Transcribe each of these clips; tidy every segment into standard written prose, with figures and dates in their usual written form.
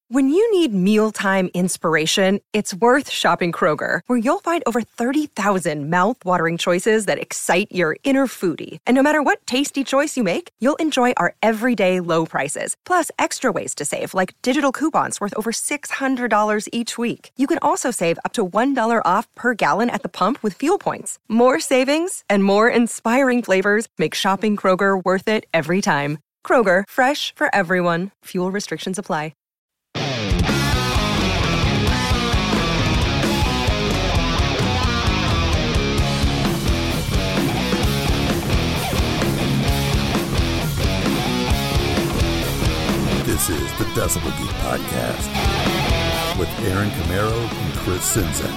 When you need mealtime inspiration, it's worth shopping Kroger, where you'll find over 30,000 mouth-watering choices that excite your inner foodie. And no matter what tasty choice you make, you'll enjoy our everyday low prices, plus extra ways to save, like digital coupons worth over $600 each week. You can also save up to $1 off per gallon at the pump with fuel points. More savings and more inspiring flavors make shopping Kroger worth it every time. Kroger, fresh for everyone. Fuel restrictions apply. This is the Decibel Geek Podcast with Aaron Camaro and Chris Czynszak.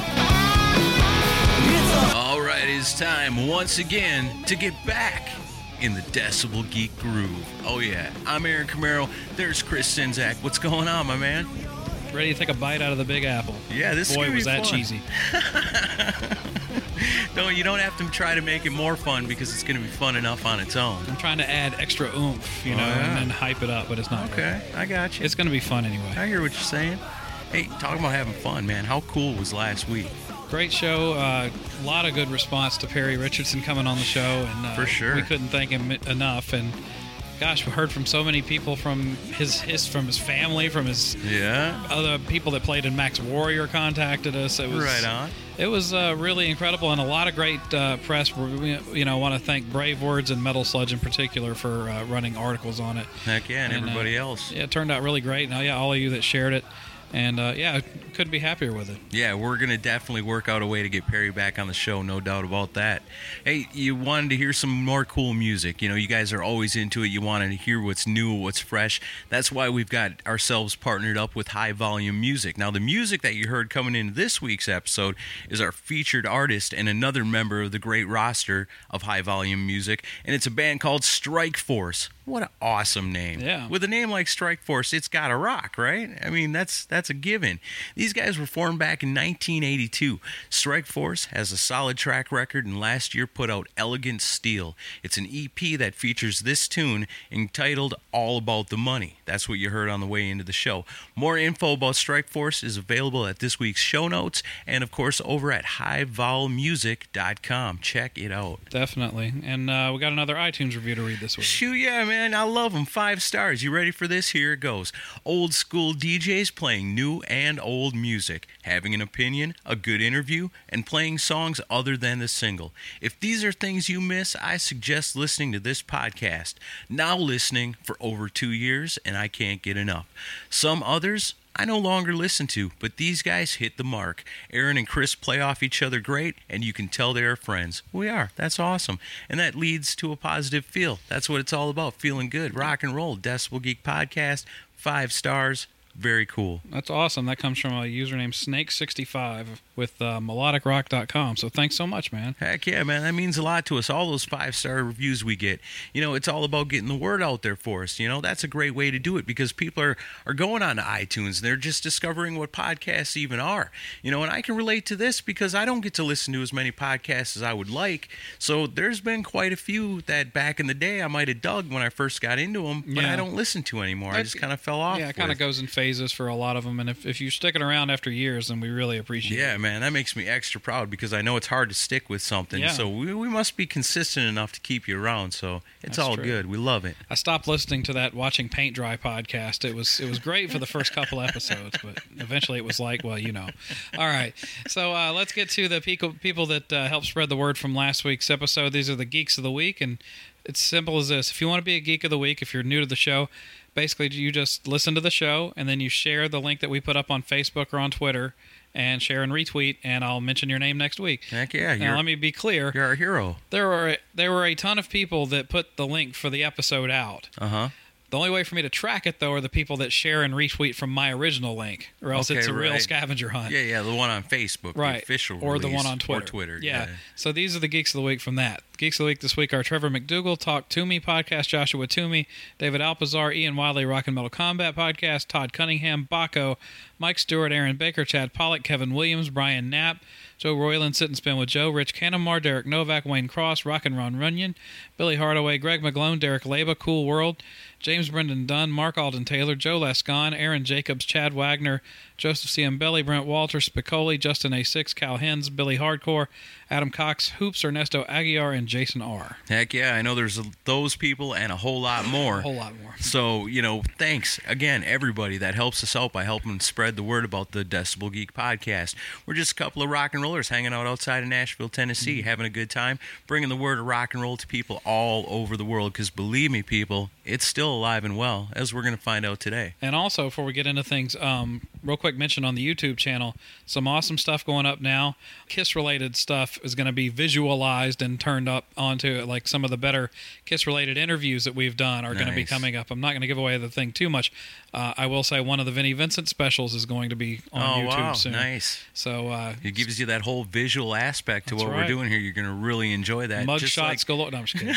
All right, it's time once again to get back in the Decibel Geek groove. Oh yeah, I'm Aaron Camaro. There's Chris Czynszak. What's going on, my man? Ready to take a bite out of the Big Apple. Yeah, this boy is was that fun. cheesy. No, you don't have to try to make it more fun because it's going to be fun enough on its own. I'm trying to add extra oomph, you know, yeah. and then hype it up, but it's not. Okay, I got you. It's going to be fun anyway. I hear what you're saying. Hey, talking about having fun, man. How cool was last week? Great show. A lot of good response to Perry Richardson coming on the show, and for sure, we couldn't thank him enough. And gosh, we heard from so many people from his family, from his other people that played in Max Warrior contacted us. It was right on. It was really incredible, and a lot of great press. We want to thank Brave Words and Metal Sludge in particular for running articles on it. Heck yeah, and everybody else. Yeah, it turned out really great. And all of you that shared it. And, couldn't be happier with it. Yeah, we're going to definitely work out a way to get Perry back on the show, no doubt about that. Hey, you wanted to hear some more cool music. You know, you guys are always into it. You want to hear what's new, what's fresh. That's why we've got ourselves partnered up with High Volume Music. Now, the music that you heard coming into this week's episode is our featured artist and another member of the great roster of High Volume Music, and it's a band called Strike Force. What an awesome name. Yeah. With a name like Strike Force, it's got to rock, right? I mean, that's a given. These guys were formed back in 1982. Strike Force has a solid track record and last year put out Elegant Steel. It's an EP that features this tune entitled All About the Money. That's what you heard on the way into the show. More info about Strike Force is available at this week's show notes and, of course, over at highvolmusic.com. Check it out. Definitely. And we got another iTunes review to read this week. Shoot, yeah, man. I love them. 5 stars. You ready for this? Here it goes. Old school DJs playing new and old music, having an opinion, a good interview, and playing songs other than the single. If these are things you miss, I suggest listening to this podcast. Now listening for over 2 years, and I can't get enough. Some others I no longer listen to, but these guys hit the mark. Aaron and Chris play off each other great, and you can tell they are friends. We are. That's awesome. And that leads to a positive feel. That's what it's all about, feeling good. Rock and roll. Decibel Geek Podcast, 5 stars. Very cool. That's awesome. That comes from a username Snake65 with melodicrock.com. So thanks so much, man. Heck yeah, man. That means a lot to us. All those 5-star reviews we get. You know, it's all about getting the word out there for us. You know, that's a great way to do it because people are going on to iTunes. And they're just discovering what podcasts even are. You know, and I can relate to this because I don't get to listen to as many podcasts as I would like. So there's been quite a few that back in the day I might have dug when I first got into them, but I don't listen to anymore. I just kind of fell off. Yeah, it kind of goes in phases for a lot of them, and if you're sticking around after years, then we really appreciate it. Yeah, man, that makes me extra proud because I know it's hard to stick with something. Yeah. So we must be consistent enough to keep you around. So it's all good. We love it. I stopped listening to that Watching Paint Dry podcast. It was great for the first couple episodes, but eventually it was like, well, you know. All right, so let's get to the people that helped spread the word from last week's episode. These are the Geeks of the Week, and it's simple as this. If you want to be a Geek of the Week, if you're new to the show, basically you just listen to the show and then you share the link that we put up on Facebook or on Twitter and share and retweet, and I'll mention your name next week. Heck yeah. Now, let me be clear. You're our hero. There were a ton of people that put the link for the episode out. Uh-huh. The only way for me to track it, though, are the people that share and retweet from my original link, or else it's a real scavenger hunt. Yeah, the one on Facebook, right. The official or release, the one on Twitter. Or Twitter, yeah. So these are the Geeks of the Week from that. Geeks of the Week this week are Trevor McDougall, Talk To Me Podcast, Joshua Toomey, David Alpazar, Ian Wiley, Rock and Metal Combat Podcast, Todd Cunningham, Baco, Mike Stewart, Aaron Baker, Chad Pollock, Kevin Williams, Brian Knapp, Joe Royland, Sit and Spin with Joe, Rich Canamar, Derek Novak, Wayne Cross, Rock and Ron Runyon, Billy Hardaway, Greg McGlone, Derek Leba, Cool World, James Brendan Dunn, Mark Alden Taylor, Joe Lascon, Aaron Jacobs, Chad Wagner, Joseph C.M. Belly, Brent Walter, Spicoli, Justin A6, Cal Hens, Billy Hardcore, Adam Cox, Hoops, Ernesto Aguiar, and Jason R. Heck yeah, I know there's those people and a whole lot more. A whole lot more. So, thanks again, everybody that helps us out by helping spread the word about the Decibel Geek podcast. We're just a couple of rock and rollers hanging out outside of Nashville, Tennessee, having a good time, bringing the word of rock and roll to people all over the world, because believe me, people, it's still alive and well, as we're going to find out today. And also, before we get into things, real quick mention on the YouTube channel, some awesome stuff going up now. Kiss-related stuff is going to be visualized and turned up onto it, like some of the better Kiss-related interviews that we've done are going to be coming up. I'm not going to give away the thing too much. I will say one of the Vinnie Vincent specials is going to be on YouTube soon. Nice. So it gives you that whole visual aspect to what we're doing here. You're going to really enjoy that. Mug shots galore. No, I'm just kidding.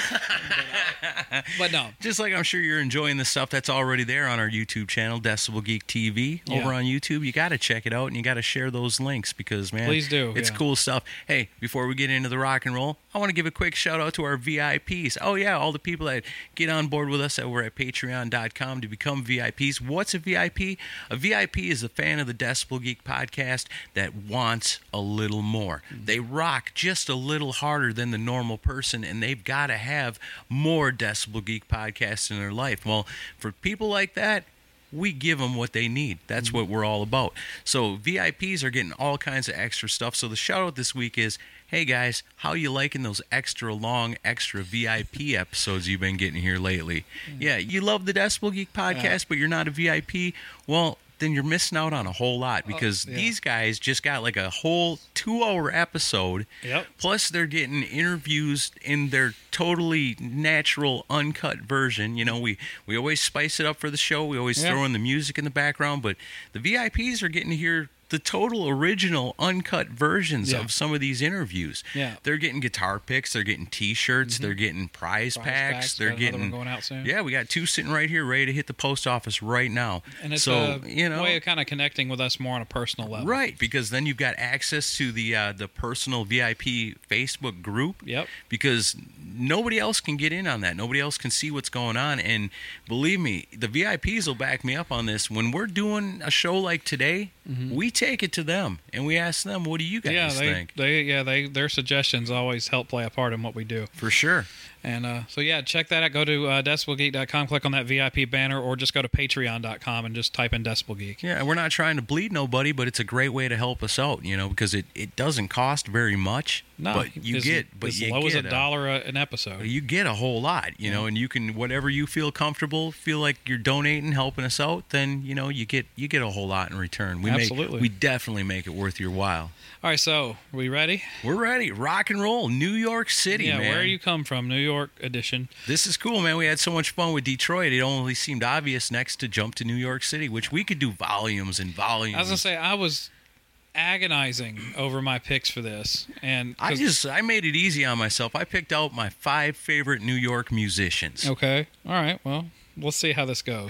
But no. Just like I'm sure you're enjoying the stuff that's already there on our YouTube channel, Decibel Geek TV, over on YouTube. You got to check it out, and you got to share those links because, man, please do. It's cool stuff. Hey, before we get into the rock and roll, I want to give a quick shout out to our VIPs. Oh, yeah, all the people that get on board with us over at patreon.com to become VIPs. What's a VIP? A VIP is a fan of the Decibel Geek podcast that wants a little more. They rock just a little harder than the normal person, and they've got to have more Decibel Geek podcasts in their life. Well, for people like that, we give them what they need. That's what we're all about. So VIPs are getting all kinds of extra stuff. So the shout out this week is, hey guys, how you liking those extra long, extra VIP episodes you've been getting here lately? Yeah, you love the Decibel Geek podcast, but you're not a VIP? Well, then you're missing out on a whole lot, because these guys just got like a whole 2-hour episode. Yep. Plus they're getting interviews in their totally natural, uncut version. We always spice it up for the show. We always throw in the music in the background, but the VIPs are getting to hear the total original uncut versions of some of these interviews. Yeah. They're getting guitar picks, they're getting t-shirts, they're getting prize packs, they're getting going out soon. Yeah, we got 2 sitting right here ready to hit the post office right now. And it's a way of kind of connecting with us more on a personal level. Right, because then you've got access to the personal VIP Facebook group. Yep. Because nobody else can get in on that. Nobody else can see what's going on. And believe me, the VIPs will back me up on this. When we're doing a show like today, we take it to them and we ask them, what do you guys think? Their suggestions always help play a part in what we do. For sure. And check that out. Go to decibelgeek.com, click on that VIP banner, or just go to patreon.com and just type in Decibel Geek. Yeah, we're not trying to bleed nobody, but it's a great way to help us out, because it doesn't cost very much. No, but you get as low as $1 an episode. You get a whole lot, and you can, whatever you feel comfortable, feel like you're donating, helping us out, then you get a whole lot in return. Absolutely. We definitely make it worth your while. All right, so are we ready? We're ready. Rock and roll, New York City, man. Where you come from, New York edition. This is cool, man. We had so much fun with Detroit. It only seemed obvious next to jump to New York City, which we could do volumes and volumes. I was going to say, I was agonizing over my picks for this, and I made it easy on myself. I picked out my 5 favorite New York musicians. Okay. All right. Well, let's see how this goes.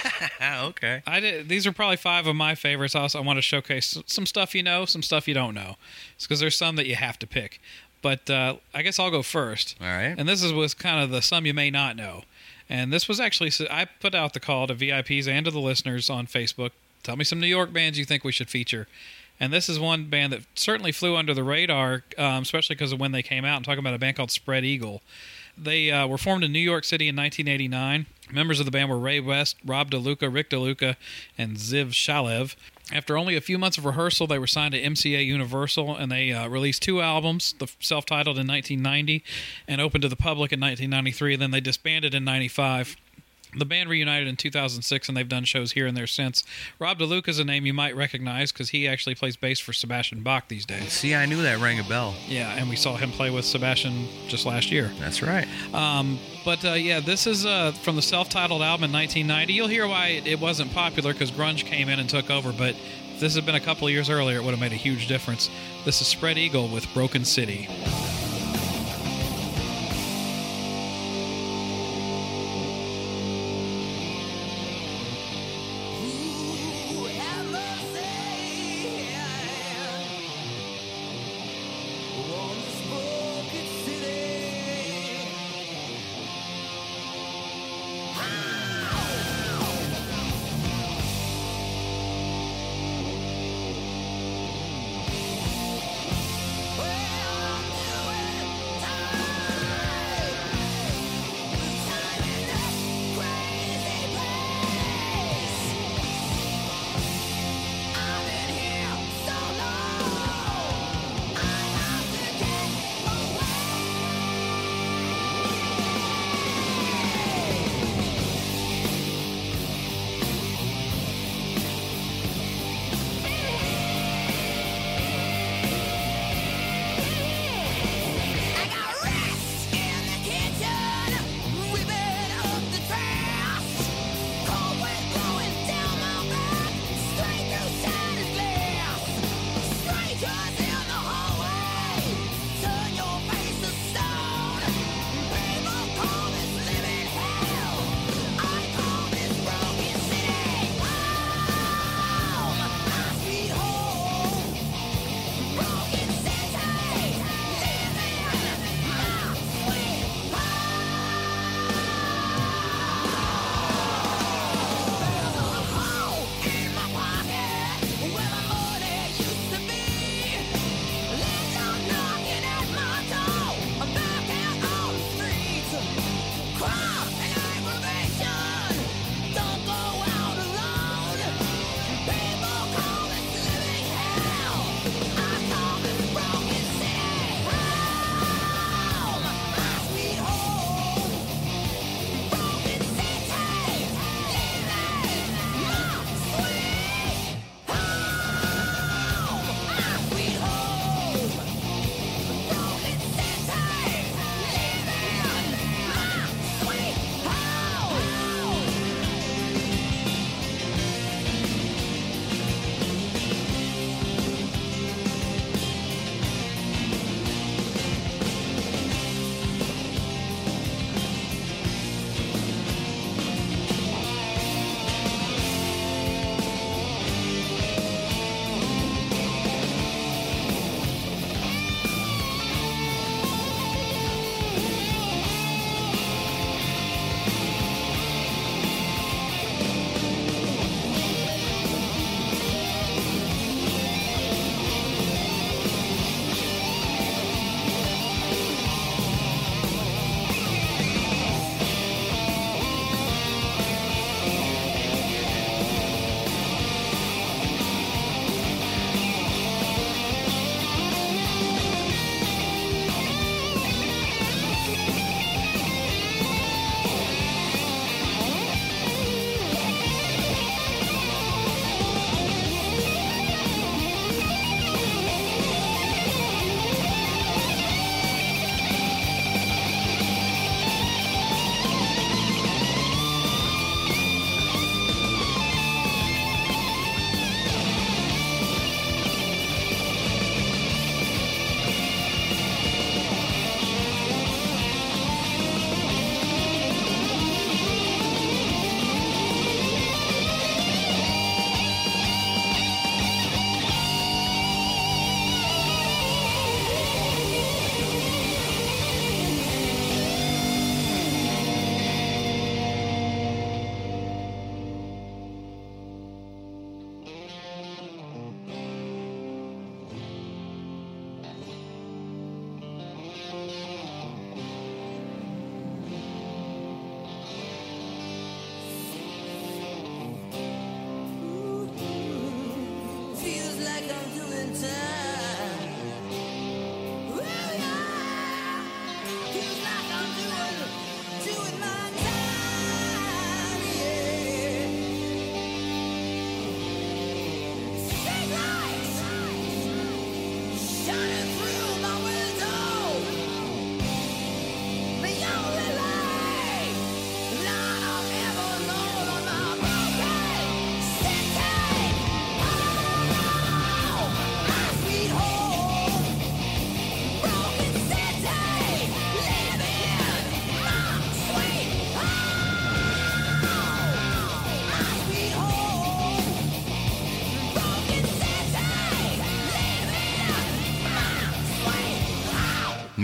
Okay. These are probably 5 of my favorites. Also, I want to showcase some stuff some stuff you don't know. It's because there's some that you have to pick. But I guess I'll go first. All right. And this was kind of the some you may not know. And this was actually, I put out the call to VIPs and to the listeners on Facebook. Tell me some New York bands you think we should feature. And this is one band that certainly flew under the radar, especially because of when they came out. I'm talking about a band called Spread Eagle. They were formed in New York City in 1989. Members of the band were Ray West, Rob DeLuca, Rick DeLuca, and Ziv Shalev. After only a few months of rehearsal, they were signed to MCA Universal, and they released 2 albums, the self-titled in 1990 and opened to the public in 1993. And then they disbanded in 95. The band reunited in 2006, and they've done shows here and there since. Rob DeLuca is a name you might recognize because he actually plays bass for Sebastian Bach these days. See, I knew that rang a bell. Yeah, and we saw him play with Sebastian just last year. That's right. This is from the self-titled album in 1990. You'll hear why it wasn't popular because grunge came in and took over, but if this had been a couple of years earlier, it would have made a huge difference. This is Spread Eagle with Broken City.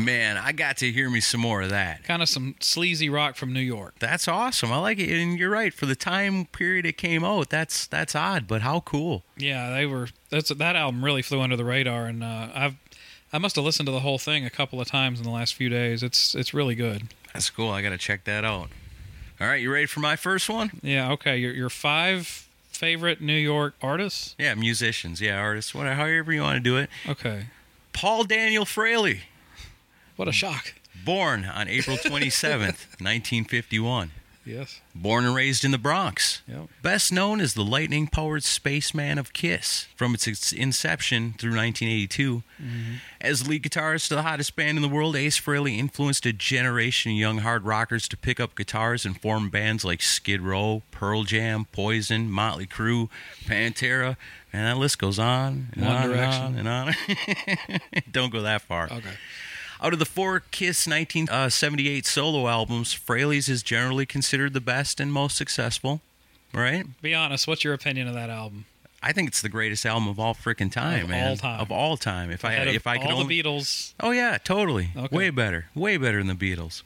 Man, I got to hear me some more of that. Kind of some sleazy rock from New York. That's awesome. I like it, and you're right. For the time period it came out, that's odd, but how cool. Yeah, that album really flew under the radar, and I must have listened to the whole thing a couple of times in the last few days. It's really good. That's cool. I got to check that out. All right, you ready for my first one? Yeah, okay. Your 5 favorite New York artists? Yeah, musicians. Yeah, artists. However you want to do it. Okay. Paul Daniel Fraley. What a shock. Born on April 27th, 1951. Yes. Born and raised in the Bronx. Yep. Best known as the lightning-powered spaceman of KISS from its inception through 1982. Mm-hmm. As lead guitarist to the hottest band in the world, Ace Frehley influenced a generation of young hard rockers to pick up guitars and form bands like Skid Row, Pearl Jam, Poison, Motley Crue, Pantera, and that list goes on and One on Direction. and on and on. Don't go that far. Okay. Out of the 4 KISS 1978 solo albums, Fraley's is generally considered the best and most successful, right? Be honest, what's your opinion of that album? I think it's the greatest album of all freaking time, man. All time. Of all time. If I could all only... the Beatles. Oh yeah, totally. Okay. Way better than the Beatles.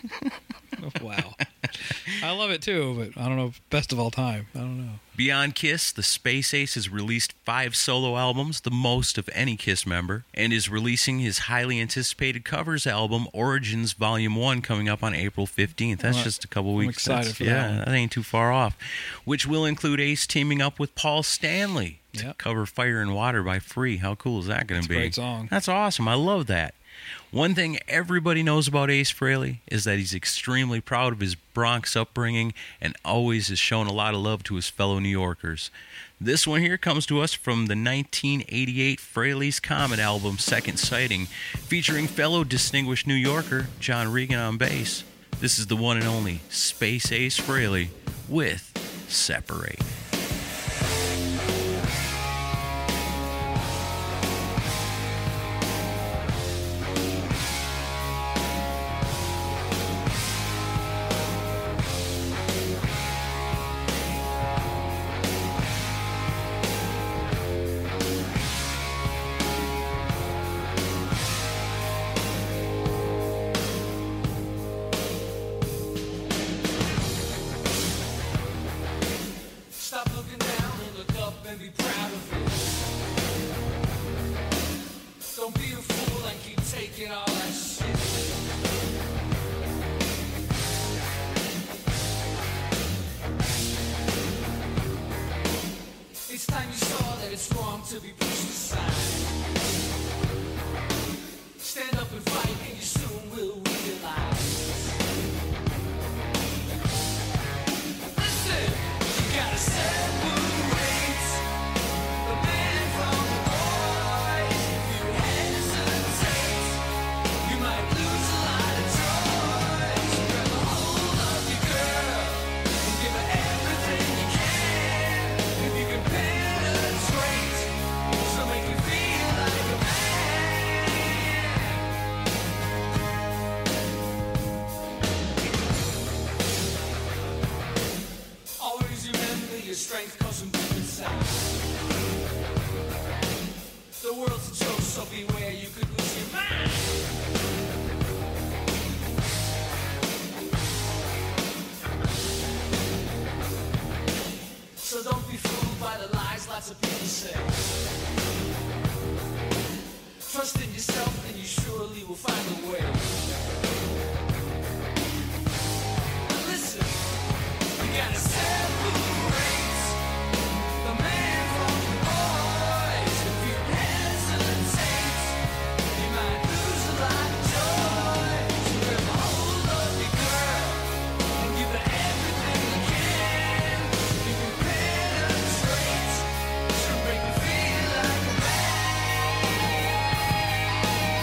Wow. I love it too, but I don't know, best of all time. I don't know. Beyond KISS, the Space Ace has released 5 solo albums, the most of any KISS member, and is releasing his highly anticipated covers album, Origins Volume 1, coming up on April 15th. That's just a couple weeks. Excited for that one. That ain't too far off. Which will include Ace teaming up with Paul Stanley to cover Fire and Water by Free. How cool is that going to be? Great song. That's awesome. I love that. One thing everybody knows about Ace Frehley is that he's extremely proud of his Bronx upbringing and always has shown a lot of love to his fellow New Yorkers. This one here comes to us from the 1988 Frehley's Comet album, Second Sighting, featuring fellow distinguished New Yorker John Regan on bass. This is the one and only Space Ace Frehley with Separate. It's time you saw that it's wrong to be pushed aside. Stand up and fight and you soon will realize. Listen, you gotta separate the man from the boy. If you hesitate, you might lose a lot of joy. So grab a hold of your girl and give her everything you can. If you can penetrate, she'll make you feel like a man. Always remember your strength comes from deep inside. The world's a joke, so beware you could lose your mind. So don't be fooled by the lies lots of people say. Trust in yourself and you surely will find a way. But listen, you gotta separate the man from the boys. If you hesitate, you might lose a lot of joy. So grab a hold of your girl and give her everything you can. If you can penetrate, she'll make you feel like a man.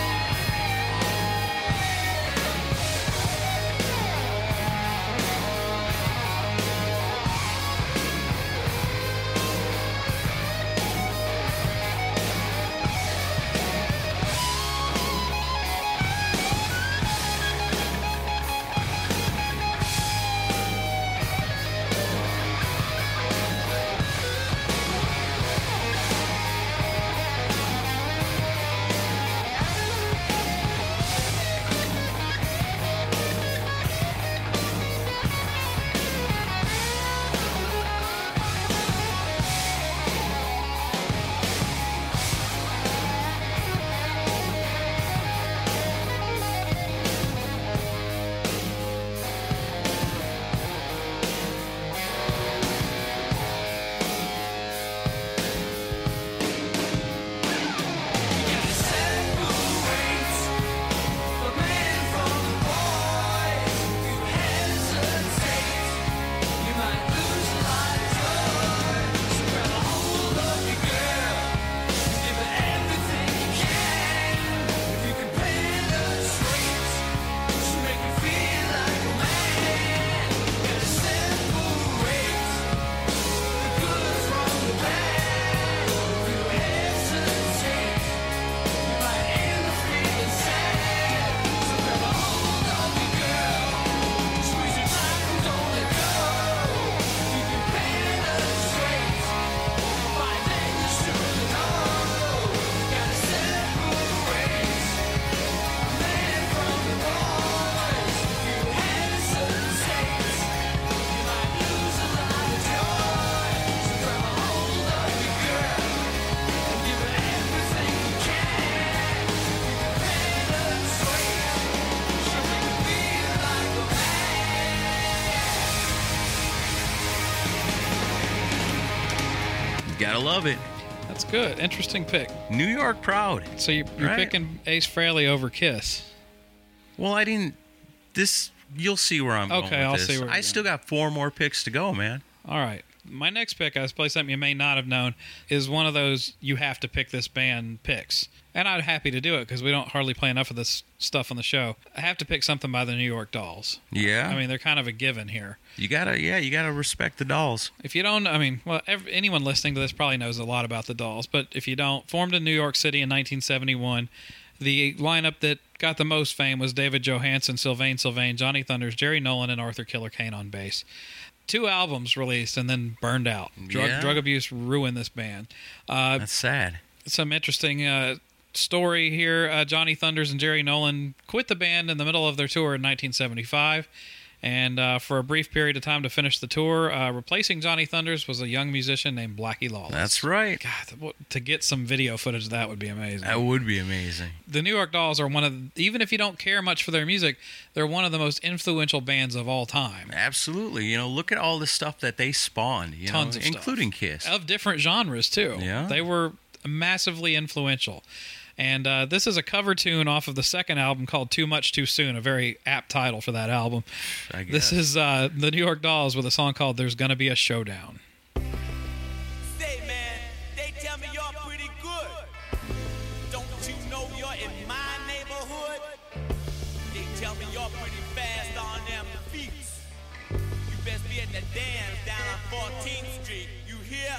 Gotta love it. That's good. Interesting pick. New York Proud. So you're Right. picking Ace Frehley over Kiss. Well, I didn't. You'll see where I'm going with Okay, I'll this. see where I you're still got 4 more picks to go, man. All right. My next pick, I play something you may not have known, is one of those you have to pick this band picks. And I'm happy to do it because we don't hardly play enough of this stuff on the show. I have to pick something by the New York Dolls. Yeah. I mean, they're kind of a given here. you gotta respect the Dolls. If you don't, I mean, well, anyone listening to this probably knows a lot about the Dolls. But if you don't, formed in New York City in 1971, the lineup that got the most fame was David Johansen, Sylvain Sylvain, Johnny Thunders, Jerry Nolan, and Arthur Killer Kane on bass. 2 albums released and then burned out. Drug abuse ruined this band. That's sad. Some interesting story here. Johnny Thunders and Jerry Nolan quit the band in the middle of their tour in 1975. And for a brief period of time to finish the tour, replacing Johnny Thunders was a young musician named Blackie Lawless. That's right. God, to get some video footage of that would be amazing. That would be amazing. The New York Dolls are even if you don't care much for their music, they're one of the most influential bands of all time. Absolutely. Look at all the stuff that they spawned, Tons of stuff. including Kiss. Of different genres, too. Yeah. They were massively influential. And this is a cover tune off of the second album called Too Much Too Soon, a very apt title for that album. I guess. This is the New York Dolls with a song called There's Gonna Be a Showdown. Say, man, they tell me you're pretty good. Don't you know you're in my neighborhood? They tell me you're pretty fast on them feet. You best be at the dance down on 14th Street. You hear?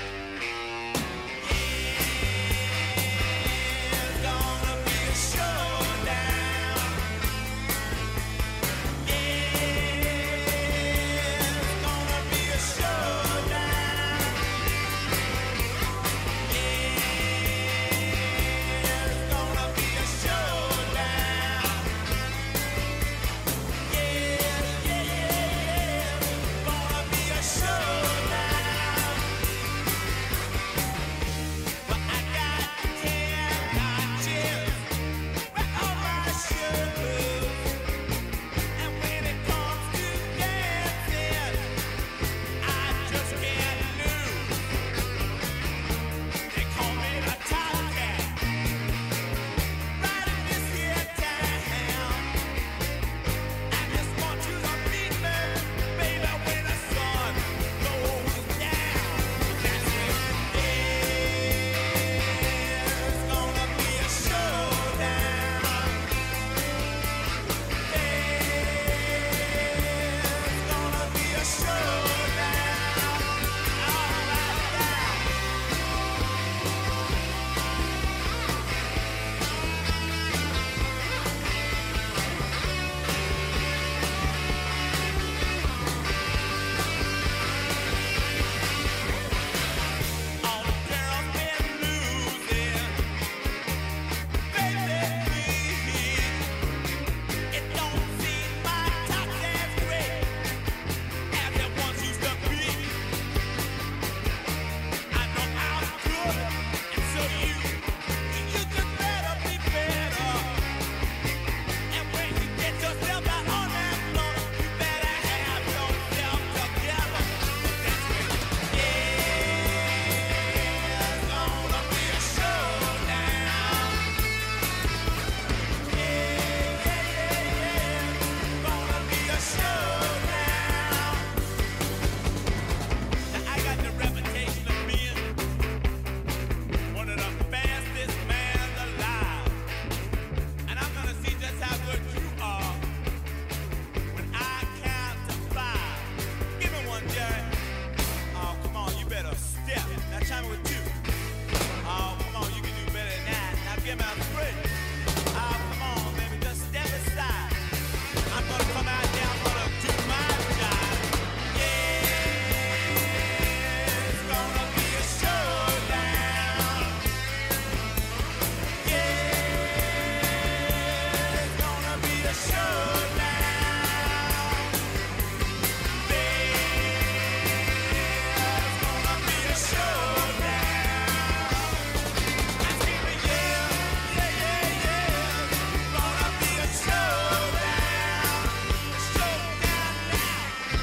It's gonna be a showdown. It's gonna be a showdown. It's gonna be a showdown. Gonna be a showdown.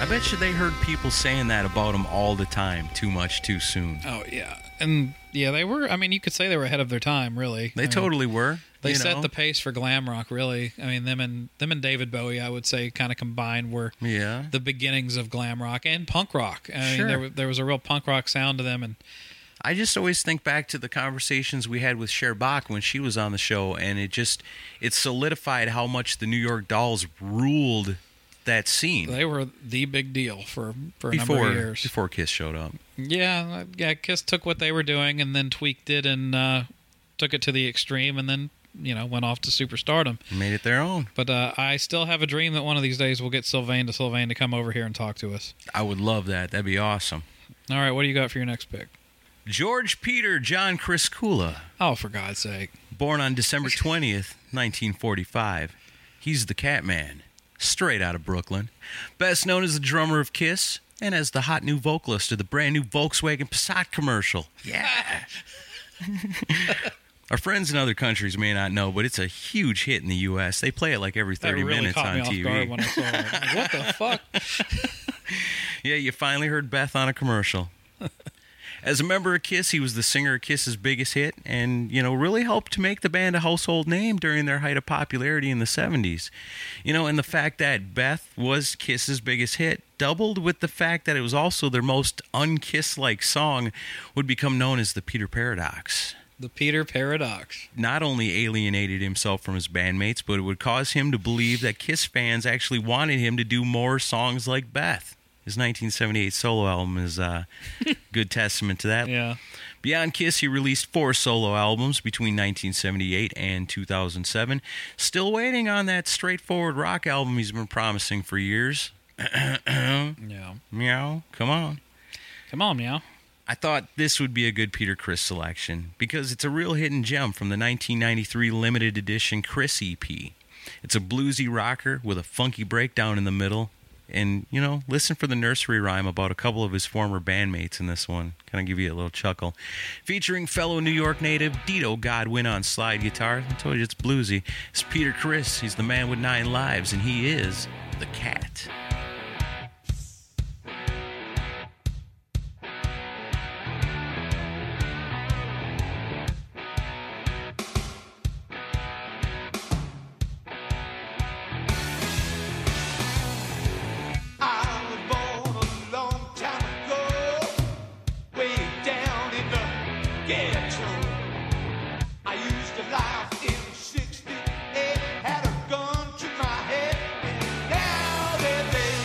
bet you they heard people saying that about them all the time. Too much, too soon. Oh, yeah. And, yeah, they were, I mean, you could say they were ahead of their time, really. They totally were. They you set know? the pace for glam rock, really. I mean, them and David Bowie, I would say, kind of combined were the beginnings of glam rock and punk rock. I mean, there was a real punk rock sound to them. And I just always think back to the conversations we had with Cher Bach when she was on the show, and it solidified how much the New York Dolls ruled that scene. They were the big deal for a number of years. Before Kiss showed up. Yeah, Kiss took what they were doing and then tweaked it and took it to the extreme and then, went off to superstardom. Made it their own. But I still have a dream that one of these days we'll get Sylvain to come over here and talk to us. I would love that. That'd be awesome. All right, what do you got for your next pick? George Peter John Chris Kula. Oh, for God's sake. Born on December 20th, 1945. He's the Catman, straight out of Brooklyn. Best known as the drummer of Kiss and as the hot new vocalist of the brand new Volkswagen Passat commercial. Yeah. Our friends in other countries may not know, but it's a huge hit in the U.S. They play it like every 30 minutes on TV. That really caught me off guard when I saw it. What the fuck? Yeah, you finally heard Beth on a commercial. As a member of Kiss, he was the singer of Kiss's biggest hit and, really helped to make the band a household name during their height of popularity in the 70s. And the fact that Beth was Kiss's biggest hit, doubled with the fact that it was also their most un-Kiss-like song, would become known as the Peter Paradox. The Peter Paradox. Not only alienated himself from his bandmates, but it would cause him to believe that Kiss fans actually wanted him to do more songs like Beth. His 1978 solo album is a good testament to that. Yeah. Beyond Kiss, he released 4 solo albums between 1978 and 2007. Still waiting on that straightforward rock album he's been promising for years. Yeah. Meow. Come on. Come on, meow. I thought this would be a good Peter Criss selection because it's a real hidden gem from the 1993 limited edition Criss EP. It's a bluesy rocker with a funky breakdown in the middle. And, listen for the nursery rhyme about a couple of his former bandmates in this one. Kind of give you a little chuckle. Featuring fellow New York native Dito Godwin on slide guitar. I told you it's bluesy. It's Peter Criss. He's the man with 9 lives, and he is the Cat. Had a gun to my head, and now they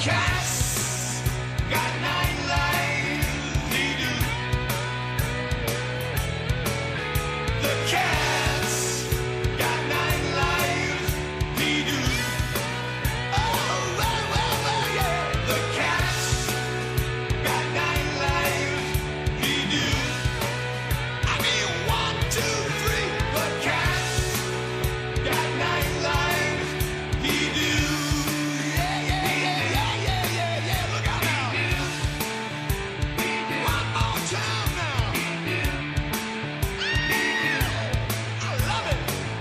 cats got 9 lives. They do. The cats got 9 lives. They do. Oh, well, yeah. The cats got 9 lives. They do. I mean, 1, 2, 3. The cats got 9 lives. They do. Yeah. Look out now. One more time now. I love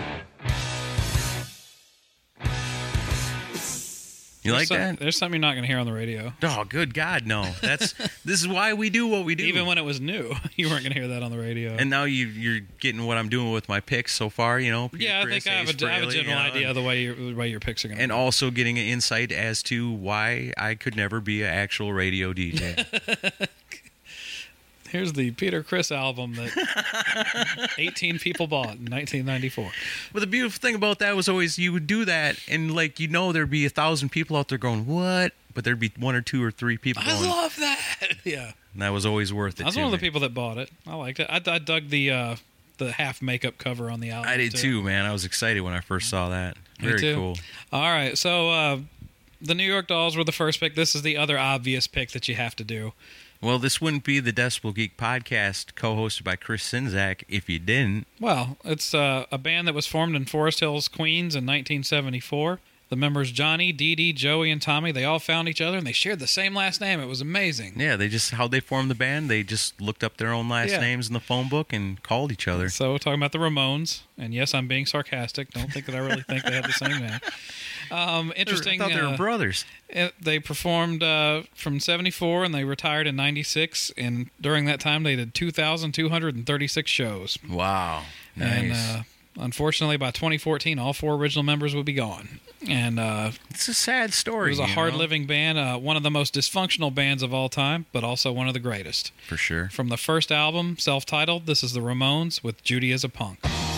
it. You like that? There's something you're not going to hear on the radio. Oh, good God, no. This is why we do what we do. Even when it was new, you weren't going to hear that on the radio. And now you're getting what I'm doing with my picks so far, you know. yeah, I think I have a general idea of the way your picks are going to And also getting an insight as to why I could never be an actual radio DJ. Here's the Peter Criss album that 18 people bought in 1994. But the beautiful thing about that was always you would do that, and like there'd be 1,000 people out there going, "What?" But there'd be 1 or 2 or 3 people I going. love that. Yeah, And that was always worth it. I was to one of the me. people that bought it. I liked it. I dug the half makeup cover on the album. I did too, man. I was excited when I first saw that. Me Very too. cool. All right, so the New York Dolls were the first pick. This is the other obvious pick that you have to do. Well, this wouldn't be the Decibel Geek podcast co-hosted by Chris Sinzak if you didn't. Well, it's a band that was formed in Forest Hills, Queens in 1974. The members Johnny, Dee Dee, Joey, and Tommy, they all found each other, and they shared the same last name. It was amazing. Yeah, how they formed the band, they just looked up their own last Yeah. names in the phone book and called each other. So, talking about the Ramones, and yes, I'm being sarcastic. Don't think that I really think they have the same name. Interesting. I thought they were brothers. They performed from 74, and they retired in 96, and during that time, they did 2,236 shows. Wow. Nice. And unfortunately, by 2014, all 4 original members would be gone. And It's a sad story. it was a you know? hard-living band, one of the most dysfunctional bands of all time, but also one of the greatest. For sure. From the first album, self-titled, this is the Ramones with Judy as a Punk.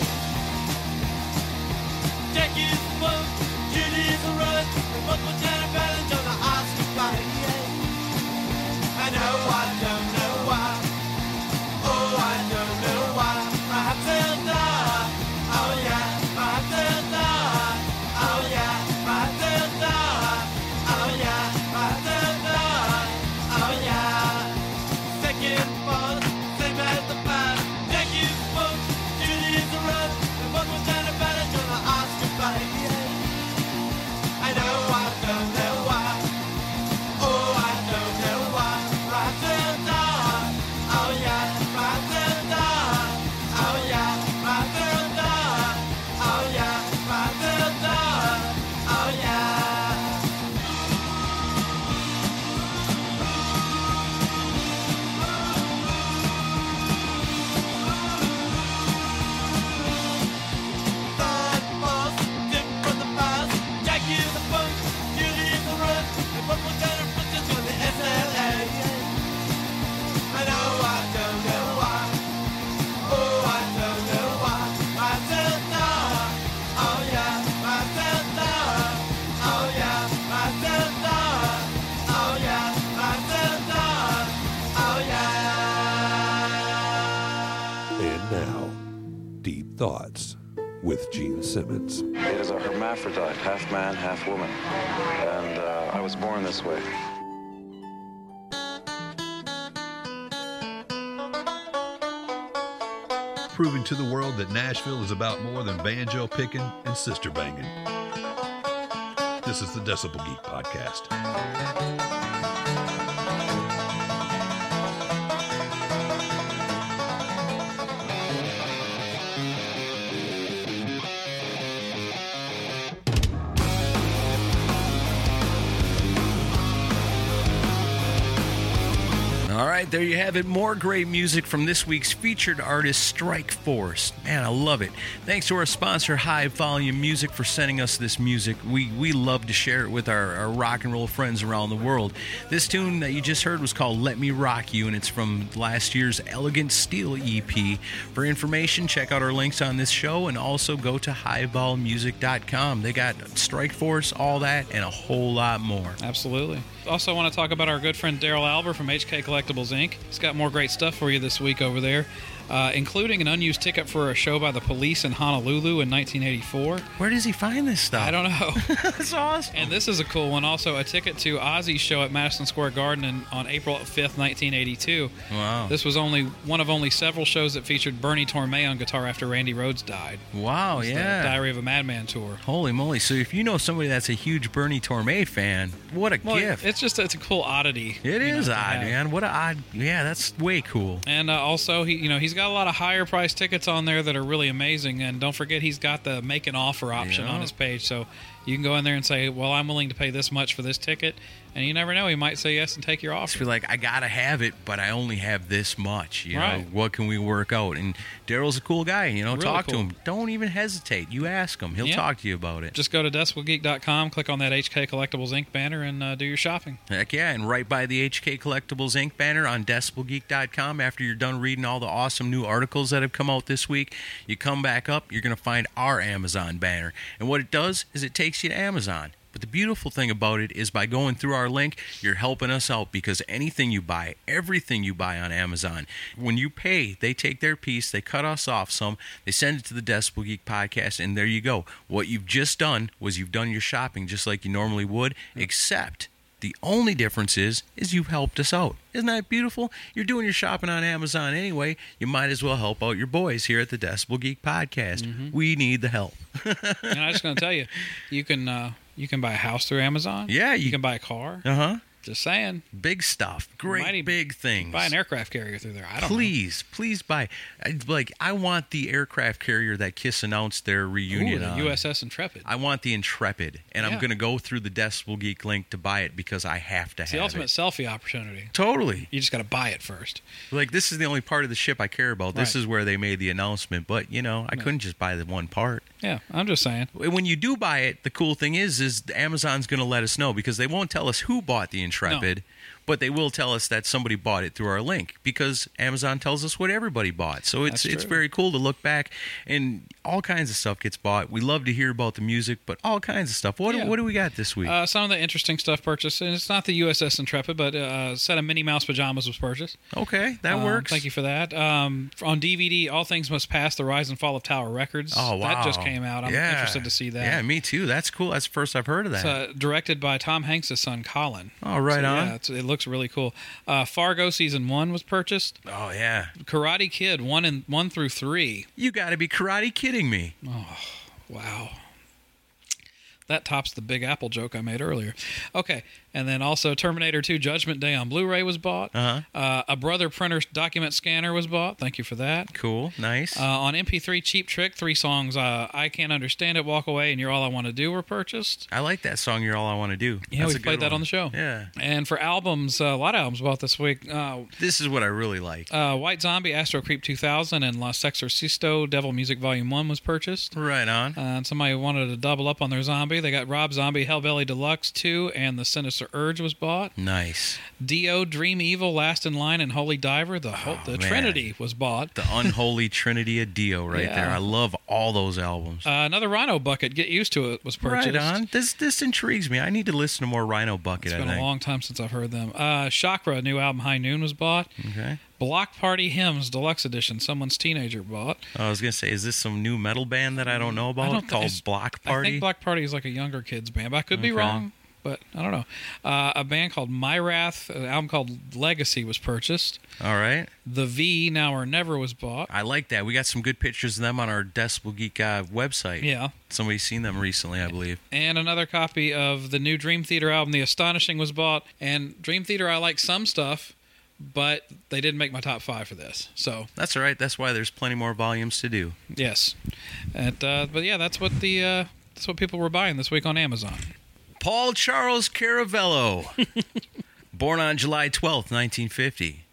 Jack is a punk, Judy is a run, and both were Janet Balance on the Oscar fight. I know I don't know why. Oh, I don't know why. I have to die. Oh yeah, I have to die. Oh yeah, I have to die. Oh yeah, I have to die. Oh yeah. Second fall, same as the past. Jack is a punk, Judy is a run, and both were Janet Balance on the Oscar fight. I know I don't know why. Oh, I don't know why. I have to die. Oh yeah, I have to die. Oh yeah, I have to die. Oh yeah, I have to die. Oh yeah. Third boss, tip from the past. Jack is a punk, Judy is a run, and both were Janet Balance on the SLA. I know I don't know why. Oh, I don't know why. I have to die. Oh yeah, I have to die. Oh yeah, I have to die. Oh yeah, I have to die. Oh yeah. And now, Deep Thoughts with Gene Simmons. It is a hermaphrodite, half man, half woman. And I was born this way. Proving to the world that Nashville is about more than banjo picking and sister banging. This is the Decibel Geek Podcast. All right, there you have it. More great music from this week's featured artist, Strike Force. Man, I love it. Thanks to our sponsor, High Volume Music, for sending us this music. We love to share it with our rock and roll friends around the world. This tune that you just heard was called Let Me Rock You, and it's from last year's Elegant Steel EP. For information, check out our links on this show, and also go to highvolmusic.com. They got Strike Force, all that, and a whole lot more. Absolutely. Also want to talk about our good friend Daryl Albert from HK Collectibles, Inc. He's got more great stuff for you this week over there, including an unused ticket for a show by the Police in Honolulu in 1984. Where does he find this stuff? I don't know. That's awesome. And this is a cool one. Also, a ticket to Ozzy's show at Madison Square Garden on April 5th, 1982. Wow. This was only one of only several shows that featured Bernie Torme on guitar after Randy Rhoads died. Wow, It's yeah. the Diary of a Madman tour. Holy moly. So if you know somebody that's a huge Bernie Torme fan, what a Well, gift. it's a cool oddity. It you know, is to odd, have. man. What a odd. Yeah, that's way cool. And also, he's got a lot of higher price tickets on there that are really amazing. And don't forget, he's got the make an offer option Yeah. on his page, so you can go in there and say, "Well, I'm willing to pay this much for this ticket," and you never know, he might say yes and take your Just offer. be like, I gotta have it, but I only have this much. You know, Right. what can we work out? And Daryl's a cool guy. You know, Really talk to cool. him. Don't even hesitate. You ask him. He'll Yeah. talk to you about it. Just go to DecibelGeek.com, click on that HK Collectibles Inc. banner, and do your shopping. Heck yeah, and right by the HK Collectibles Inc. banner on DecibelGeek.com, after you're done reading all the awesome new articles that have come out this week, you come back up, you're going to find our Amazon banner. And what it does is it takes you to Amazon. But the beautiful thing about it is by going through our link, you're helping us out, because anything you buy, everything you buy on Amazon, when you pay, they take their piece, they cut us off some, they send it to the Decibel Geek podcast, and there you go. What you've just done was you've done your shopping just like you normally would, except the only difference is you've helped us out. Isn't that beautiful? You're doing your shopping on Amazon anyway. You might as well help out your boys here at the Decibel Geek podcast. We need the help. And I'm just going to tell you, you can buy a house through Amazon. Yeah, you can buy a car. Uh-huh. Just saying. Big stuff. Great Mighty big things. Buy an aircraft carrier through there. I don't know. Please buy. I want the aircraft carrier that Kiss announced their reunion Ooh, the on. USS Intrepid. I want the Intrepid, and I'm Yeah. going to go through the Decibel Geek link to buy it because I have to It's have the ultimate it. selfie opportunity. Totally. You just got to buy it first. Like, this is the only part of the ship I care about. This Right. is where they made the announcement, but, I couldn't just buy the one part. Yeah, I'm just saying. When you do buy it, the cool thing is Amazon's going to let us know, because they won't tell us who bought the Intrepid, but they will tell us that somebody bought it through our link, because Amazon tells us what everybody bought. So it's That's true. very cool to look back, and all kinds of stuff gets bought. We love to hear about the music, but all kinds of stuff. What do we got this week? Some of the interesting stuff purchased, and it's not the USS Intrepid, but a set of Minnie Mouse pajamas was purchased. Okay, that works. Thank you for that. On DVD, All Things Must Pass, The Rise and Fall of Tower Records. Oh, wow. That just came out. I'm interested to see that. Yeah, me too. That's cool. That's the first I've heard of that. It's directed by Tom Hanks' son, Colin. Oh, right on. Yeah, it looks really cool. Fargo Season 1 was purchased. Oh, yeah. Karate Kid 1 through 3. You got to be karate kidding me. Wow. That tops the Big Apple joke I made earlier. Okay, and then also Terminator 2 Judgment Day on Blu-ray was bought. A Brother Printer document scanner was bought. Thank you for that. Cool. Nice. On MP3 Cheap Trick, 3 songs, I Can't Understand It, Walk Away, and You're All I Want to Do were purchased. I like that song, You're All I Want to Do. Yeah, That's we a good played that one. on the show. Yeah. And for albums, a lot of albums bought this week. This is what I really like. White Zombie, Astro Creep 2000, and Los Exorcisto, Devil Music Volume 1 was purchased. Right on. And somebody wanted to double up on their zombie. They got Rob Zombie, Hellbelly Deluxe 2, and The Sinister Urge was bought. Nice. Dio, Dream Evil, Last in Line, and Holy Diver, the man. Trinity was bought. The unholy trinity of Dio right Yeah. there. I love all those albums. Another Rhino Bucket, Get Used to It, was purchased. Right on. This intrigues me. I need to listen to more Rhino Bucket, It's I been think. a long time since I've heard them. Chakra, new album High Noon was bought. Okay. Block Party Hymns Deluxe Edition, someone's teenager bought. I was going to say, is this some new metal band that I don't know about don't thi- called it's- Block I Party? think Block Party is like a younger kids band, but I could be Okay. wrong. But I don't know. A band called My Wrath, an album called Legacy was purchased. All right. The V, Now or Never was bought. I like that. We got some good pictures of them on our Decibel Geek website. Yeah. Somebody's seen them recently, I believe. And another copy of the new Dream Theater album, The Astonishing, was bought. And Dream Theater, I like some stuff, but they didn't make my top 5 for this. So, That's all right. That's why there's plenty more volumes to do. yes. And, but yeah, that's what people were buying this week on Amazon. Paul Charles Caravello. Born on July 12th, 1950.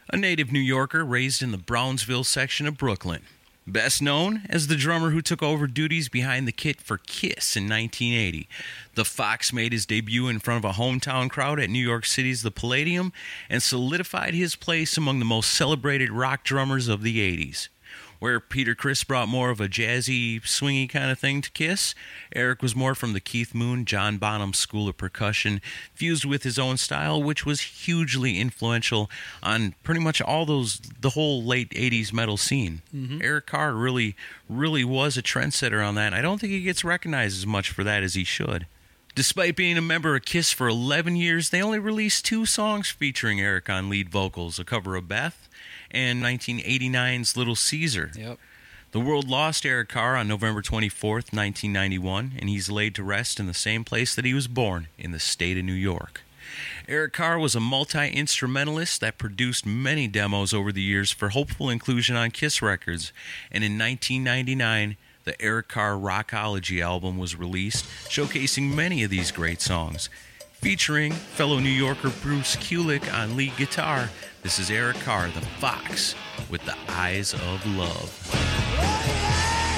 a native New Yorker raised in the Brownsville section of Brooklyn. Best known as the drummer who took over duties behind the kit for Kiss in 1980, the Fox made his debut in front of a hometown crowd at New York City's The Palladium and solidified his place among the most celebrated rock drummers of the 80s. Where Peter Criss brought more of a jazzy, swingy kind of thing to Kiss, Eric was more from the Keith Moon, John Bonham school of percussion, fused with his own style, which was hugely influential on pretty much the whole late 80s metal scene. Eric Carr really was a trendsetter on that. I don't think he gets recognized as much for that as he should. Despite being a member of Kiss for 11 years, they only released 2 songs featuring Eric on lead vocals, a cover of Beth and 1989's Little Caesar. Yep. The world lost Eric Carr on November 24th, 1991, and he's laid to rest in the same place that he was born, in the state of New York. Eric Carr was a multi-instrumentalist that produced many demos over the years for hopeful inclusion on Kiss records, and in 1999, the Eric Carr Rockology album was released, showcasing many of these great songs. Featuring fellow New Yorker Bruce Kulick on lead guitar, this is Eric Carr, the Fox, with The Eyes of Love.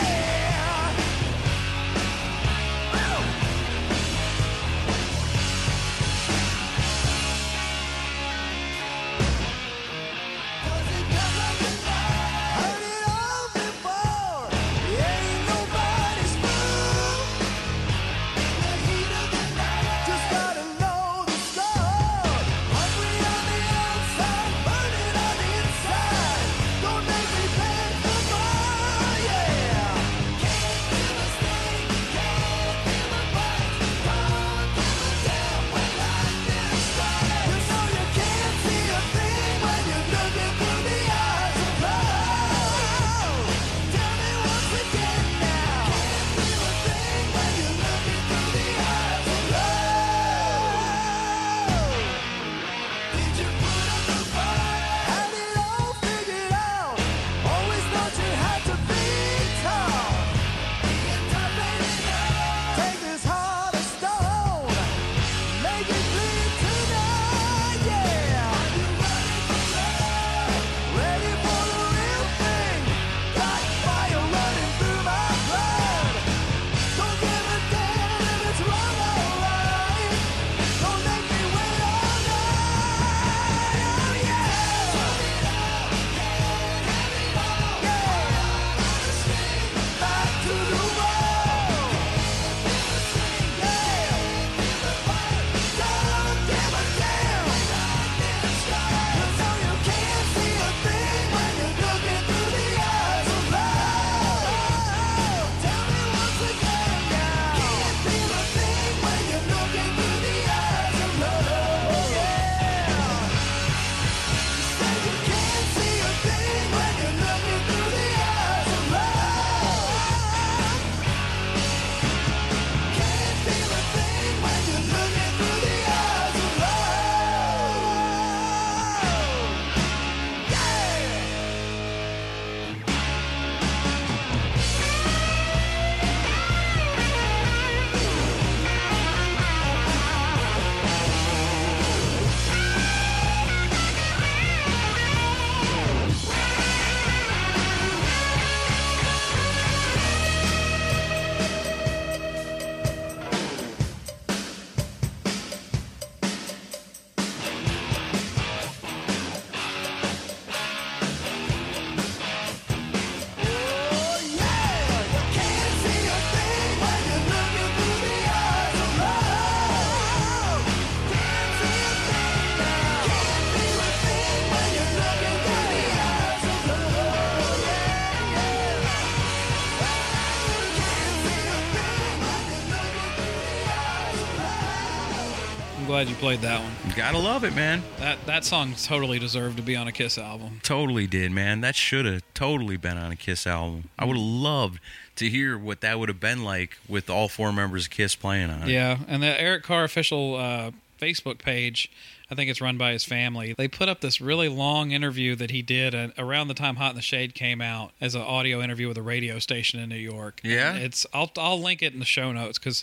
Glad you played that one. Gotta love it, man. That song totally deserved to be on a Kiss album. Totally did, man. That should have totally been on a Kiss album. I would have loved to hear what that would have been like with all 4 members of Kiss playing on it. Yeah, and the Eric Carr official Facebook page, I think it's run by his family. They put up this really long interview that he did around the time Hot in the Shade came out as an audio interview with a radio station in New York. Yeah? And I'll link it in the show notes because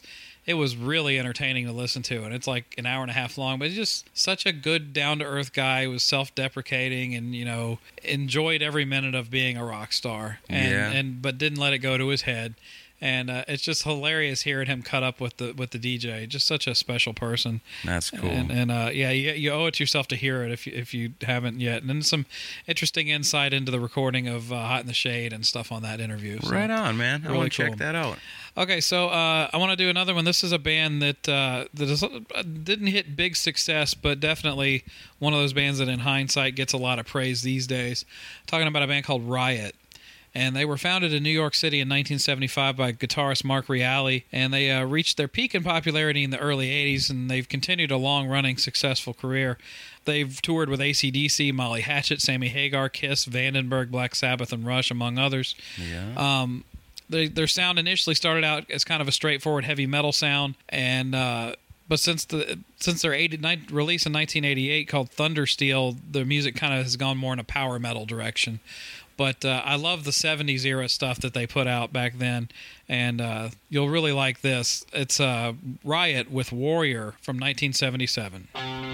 it was really entertaining to listen to, and it's like an hour and a half long, but he's just such a good, down-to-earth guy who was self-deprecating and, enjoyed every minute of being a rock star, but didn't let it go to his head. And it's just hilarious hearing him cut up with the DJ. Just such a special person. That's cool. And you owe it to yourself to hear it if you haven't yet. And then some interesting insight into the recording of Hot in the Shade and stuff on that interview. So, right on, man. I really want to cool. check that out. Okay, so I want to do another one. This is a band that didn't hit big success, but definitely one of those bands that in hindsight gets a lot of praise these days. Talking about a band called Riot. And they were founded in New York City in 1975 by guitarist Mark Reale, and they reached their peak in popularity in the early 80s, and they've continued a long-running successful career. They've toured with AC/DC, Molly Hatchet, Sammy Hagar, Kiss, Vandenberg, Black Sabbath, and Rush, among others. Yeah. Their sound initially started out as kind of a straightforward heavy metal sound, and but since their release in 1988 called Thundersteel, their music kind of has gone more in a power metal direction. But I love the 70s era stuff that they put out back then, and you'll really like this. It's Riot with Warrior from 1977.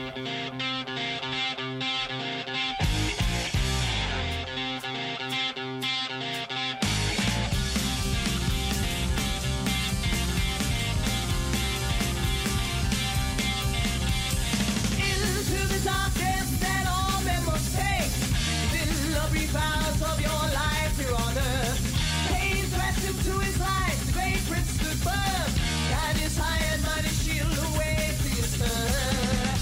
Into the darkness that all men must take. Within the brief hours of your life here on earth. Pain thrust him to his life. The great prince stood firm. Guide his high and mighty shield away to your stern.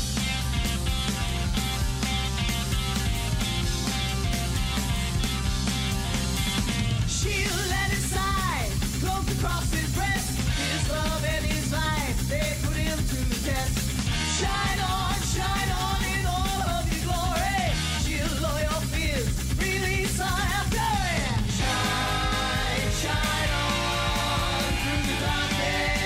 Shield at his side, cloak across his breast. His love and his life, they put him to the test. Shine on in all of your glory. Shield all your fears, release all our fury. Shine on through the darkness.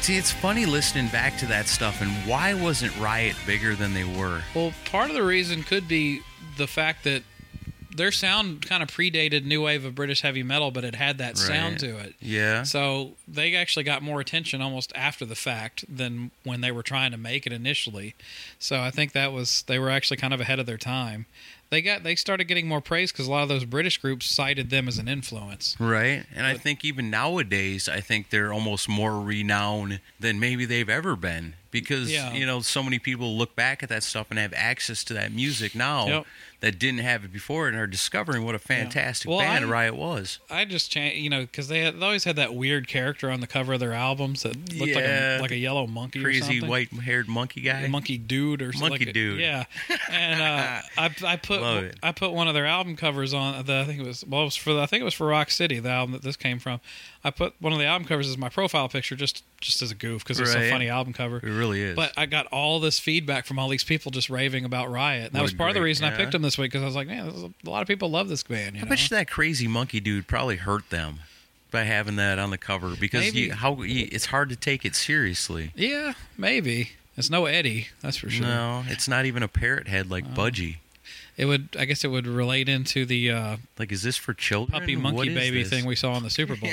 See, it's funny listening back to that stuff, and why wasn't Riot bigger than they were? Well, part of the reason could be the fact that their sound kind of predated new wave of British heavy metal, but it had that sound to it. Yeah. So they actually got more attention almost after the fact than when they were trying to make it initially. So I think they were actually kind of ahead of their time. They started getting more praise because a lot of those British groups cited them as an influence. Right. And I think even nowadays, I think they're almost more renowned than maybe they've ever been. Because, so many people look back at that stuff and have access to that music now that didn't have it before and are discovering what a fantastic band Riot was. I just because they always had that weird character on the cover of their albums that looked like a yellow monkey or something. Crazy white-haired monkey guy. A monkey dude or something. Monkey dude. Yeah. And I put one of their album covers on. I think it was for Rock City, the album that this came from. I put one of the album covers as my profile picture just as a goof because it's a funny album cover. It really is. But I got all this feedback from all these people just raving about Riot. And that was part of the reason I picked them this week because I was like, man, a lot of people love this band. I bet you that crazy monkey dude probably hurt them by having that on the cover because it's hard to take it seriously. Yeah, maybe. It's no Eddie, that's for sure. No, it's not even a parrot head like Budgie. I guess it would relate into the is this for children? Puppy monkey baby thing we saw in the Super Bowl.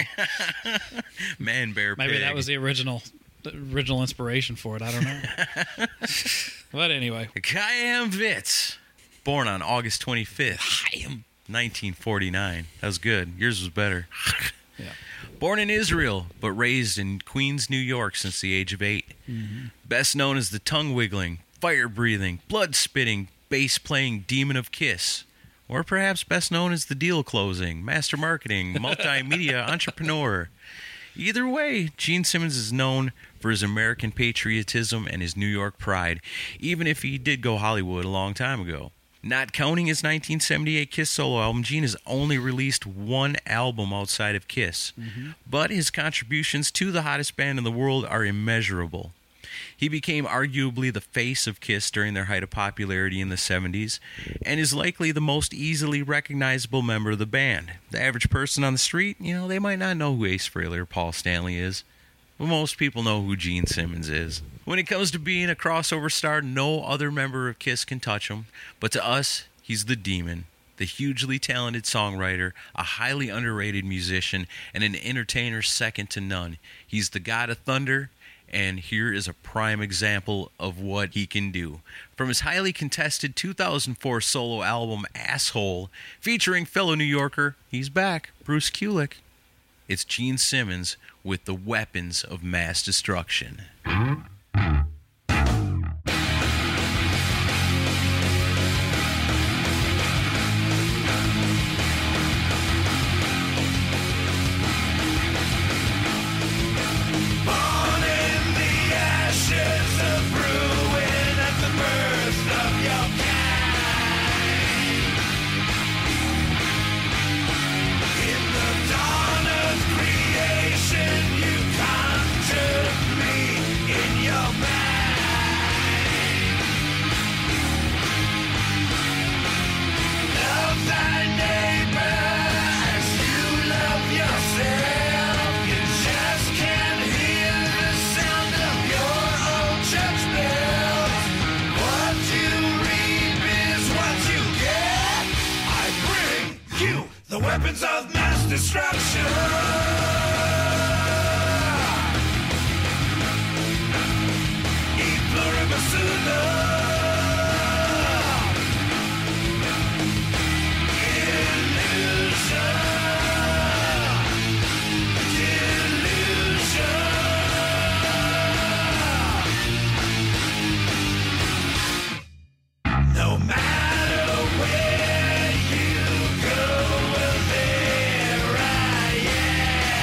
Man bear pig. Maybe that was the original inspiration for it. I don't know. But anyway, Chaim Vitz, born on August 25th, 1949. That was good. Yours was better. Yeah. Born in Israel, but raised in Queens, New York since the age of 8. Mm-hmm. Best known as the tongue-wiggling, fire-breathing, blood-spitting, bass-playing demon of Kiss. Or perhaps best known as the deal-closing, master marketing, multimedia entrepreneur. Either way, Gene Simmons is known for his American patriotism and his New York pride, even if he did go Hollywood a long time ago. Not counting his 1978 Kiss solo album, Gene has only released one album outside of Kiss. Mm-hmm. But his contributions to the hottest band in the world are immeasurable. He became arguably the face of Kiss during their height of popularity in the 70s, and is likely the most easily recognizable member of the band. The average person on the street, they might not know who Ace Frehley or Paul Stanley is, but most people know who Gene Simmons is. When it comes to being a crossover star, no other member of Kiss can touch him, but to us, he's the demon. The hugely talented songwriter, a highly underrated musician, and an entertainer second to none. He's the god of thunder, and here is a prime example of what he can do. From his highly contested 2004 solo album, Asshole, featuring fellow New Yorker, he's back, Bruce Kulick. It's Gene Simmons with the Weapons of Mass Destruction. Weapons of mass destruction. E pluribus unum. Delusion. No matter where you go, well, there I am.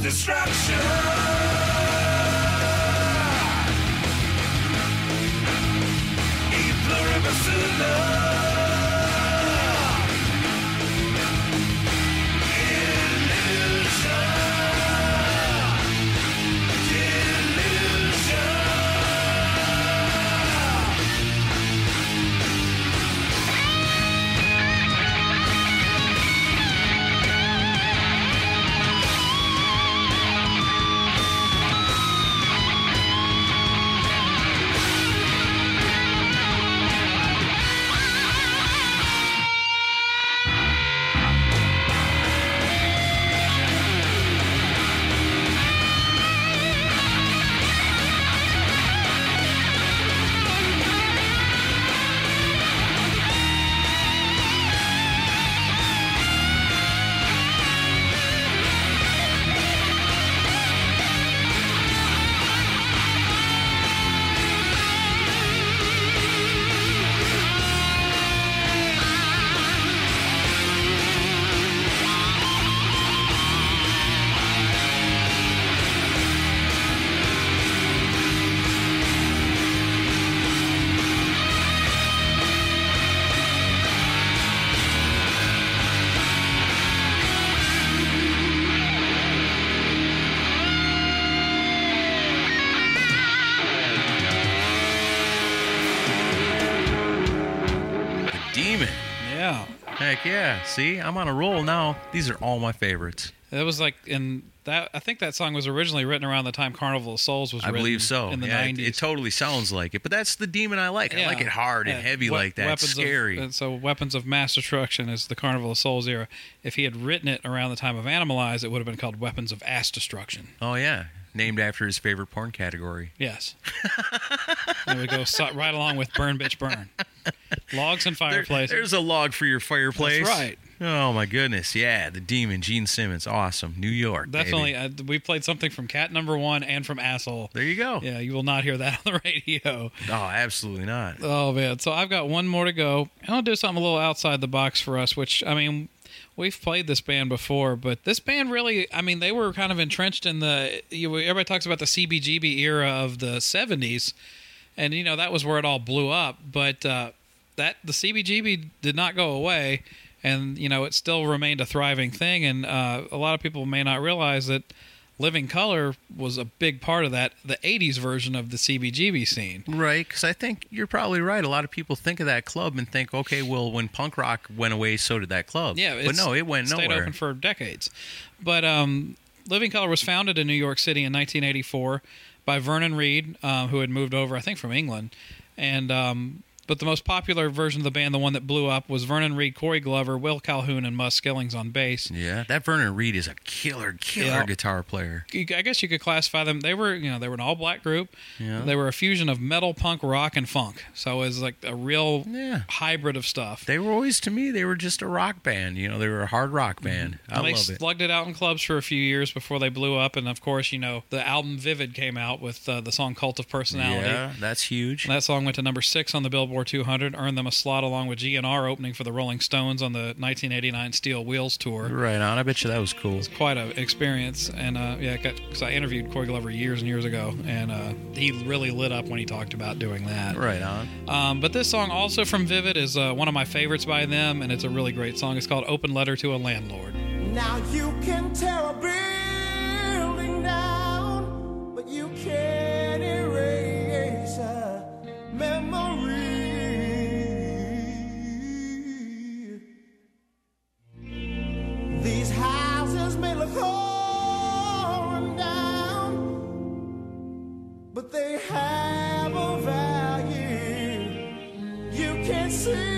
destruction. E pluribus unum. Heck yeah. See, I'm on a roll now. These are all my favorites. It was like I think that song was originally written around the time Carnival of Souls was written. I believe so. In the yeah, 90s. It totally sounds like it. But that's the Demon I like. I like it hard and heavy like that. Scary. And so Weapons of Mass Destruction is the Carnival of Souls era. If he had written it around the time of Animalize, it would have been called Weapons of Ass Destruction. Oh, yeah. Named after his favorite porn category. Yes. There we go. Right along with Burn Bitch Burn. Logs and fireplaces. There's a log for your fireplace. That's right. Oh, my goodness. Yeah, the Demon, Gene Simmons. Awesome. New York, definitely. baby. We played something from Cat Number 1 and from Asshole. There you go. Yeah, you will not hear that on the radio. Oh, absolutely not. Oh, man. So I've got one more to go. I'll do something a little outside the box for us, which, I mean, we've played this band before, but this band really, I mean, they were kind of entrenched in everybody talks about the CBGB era of the 70s, and, that was where it all blew up, but the CBGB did not go away, and, it still remained a thriving thing, and a lot of people may not realize that Living Colour was a big part of that, the 80s version of the CBGB scene. Right, because I think you're probably right. A lot of people think of that club and think, okay, well, when punk rock went away, so did that club. Yeah, but no, it went nowhere. Stayed open for decades. But Living Colour was founded in New York City in 1984 by Vernon Reid, who had moved over, I think, from England. And but the most popular version of the band, the one that blew up, was Vernon Reid, Corey Glover, Will Calhoun, and Mus Skillings on bass. Yeah, that Vernon Reid is a killer guitar player. I guess you could classify them. They were, they were an all-black group. Yeah. They were a fusion of metal, punk, rock, and funk. So it was like a real hybrid of stuff. They were always, to me, they were just a rock band. They were a hard rock band. I love it. They slugged it out in clubs for a few years before they blew up. And, of course, the album Vivid came out with the song Cult of Personality. Yeah, that's huge. And that song went to number 6 on the Billboard 200, earned them a slot along with GNR opening for the Rolling Stones on the 1989 Steel Wheels tour. Right on. I bet you that was cool. It's quite an experience. And, because I interviewed Corey Glover years and years ago, and he really lit up when he talked about doing that. Right on. But this song, also from Vivid, is one of my favorites by them, and it's a really great song. It's called Open Letter to a Landlord. Now you can tear a building down, but you can't erase a memory. These houses may look torn down, but they have a value you can't see.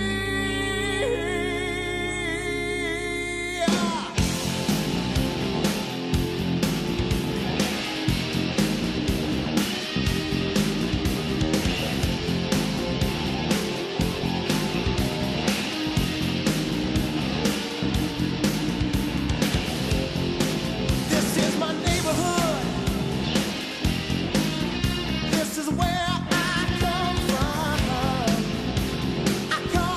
This is where I come from. I come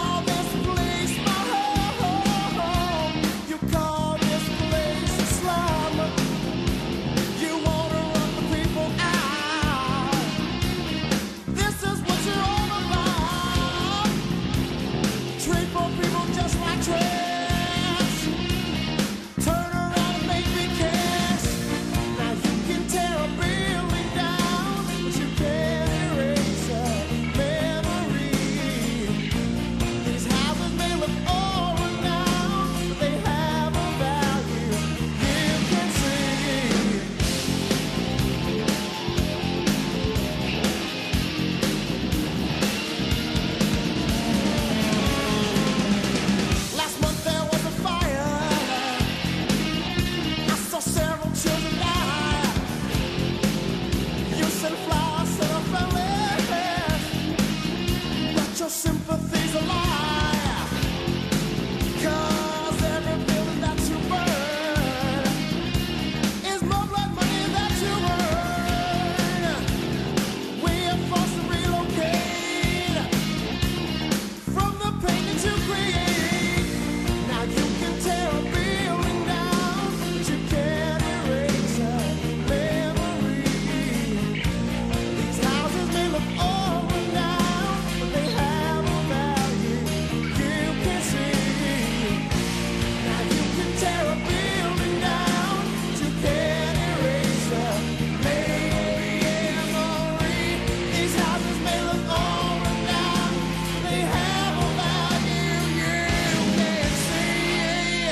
may look old and down, they have a value you can't see.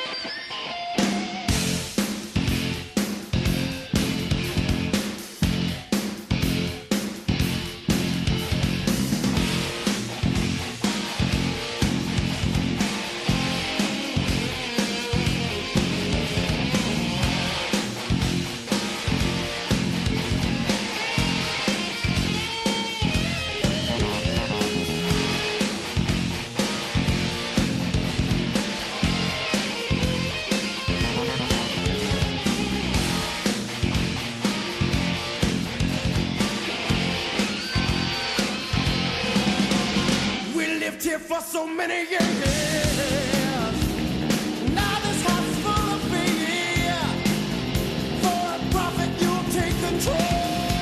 We lived here for so many years. Now this house is full of fear. For a profit, you'll take control.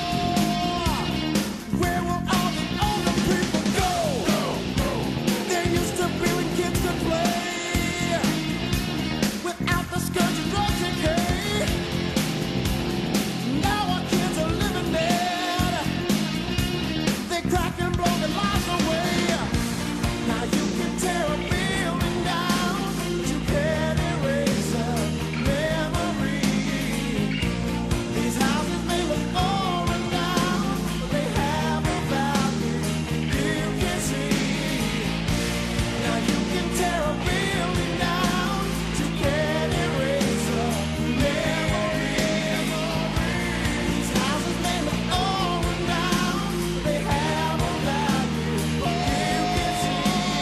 Where will all the older people go? There used to be when kids could play without the scourge of drugs and decay. Now our kids are living dead. They crack and blow their lives away. Now you can tear a building down, but you can't erase a memory. These houses may look old and down, but they have a value you can see. Now you can tear a building down, but you can't erase a memory. These houses may look old and down, but they have a value you can see.